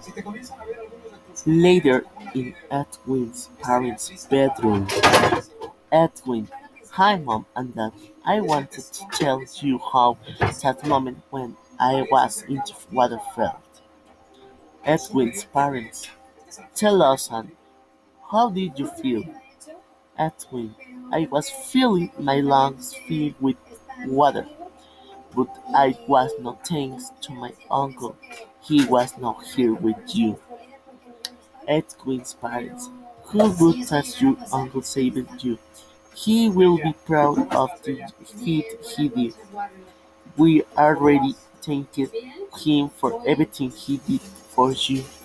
Later, in Edwin's parents' bedroom, Edwin: Hi mom and dad, I wanted to tell you how that moment when I was in the water felt. Edwin's parents: Tell us, son, how did you feel? Edwin: I was feeling my lungs filled with water, but I was not thanks to my uncle. He was not here with you. Edwin's parents: How good that your uncle saved you. He will be proud of the deed he did. We already thanked him for everything he did for you.